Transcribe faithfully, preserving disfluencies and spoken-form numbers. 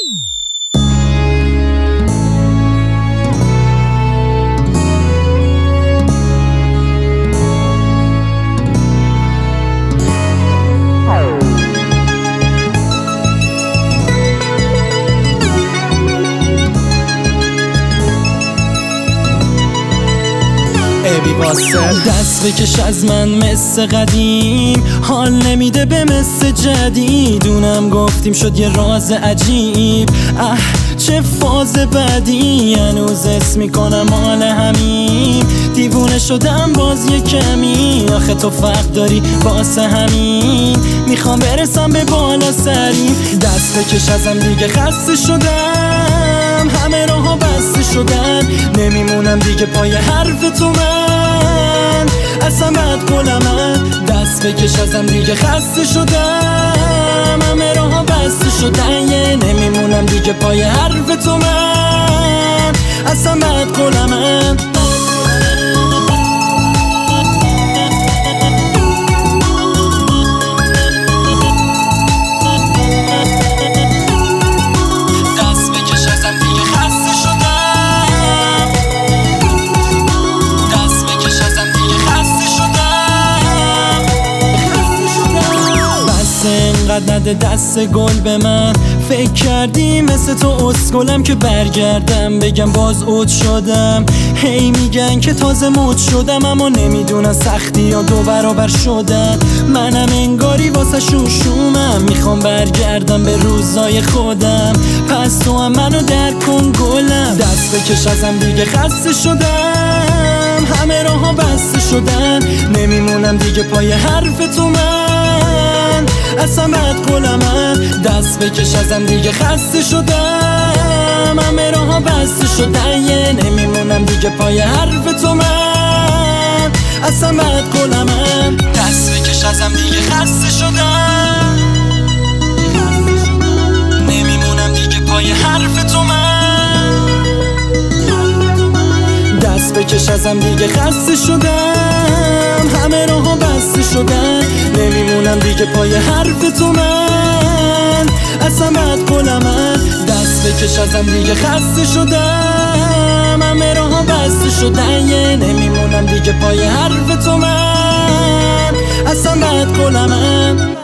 دست بکش از من مثل قدیم، حال نمیده به مثل جدید. اونم گفتیم شد یه راز عجیب، اه چه فاز بدی. هنوز اسم میکنم حال همین، دیوونه شدم باز یه کمی. آخه تو فرق داری واسه همین، میخوام برسم به بالا سریم. دست بکش ازم دیگه خسته شدم، همه راه‌ها بسته شدن. نمیمونم دیگه پای حرف تو من، اصلا بد قلمم. دست بکش ازم دیگه خسته شدم، همه راه‌ها بسته شدن. یه نمیمونم دیگه پای حرف تو من، اصلا بد قلمم. نده دست گل به من، فکر کردی مثل تو اسکلم که برگردم بگم باز اوت شدم. هی میگن که تازه موت شدم، اما نمیدونن سختی یا دو برابر شدن. منم انگاری واسه شوشومم، میخوام برگردم به روزای خودم. پس تو هم منو درک کن گلم. دست بکش ازم دیگه خسته شدم، همه راه‌ها بسته شدن. نمیمونم دیگه پای حرف تو من، اصلا بد قلمم. دست بکش ازم دیگه خسته شدم، همه راه‌ها بسته شدن. یه نمیمونم دیگه پای حرف تو من، اصلا بد قلمم. دست بکش ازم دیگه خسته شدم، نمیمونم دیگه پای حرف تو من. دست بکش ازم دیگه خسته شدم، همه راه‌ها بسته شدن. نمیمونم دیگه پای حرف تو من، اصلا بد قلمم. دست بکش ازم دیگه خسته شدم، همه راه‌ها بسته شدن. یه نمیمونم دیگه پای حرف تو من، اصلا بد قلمم.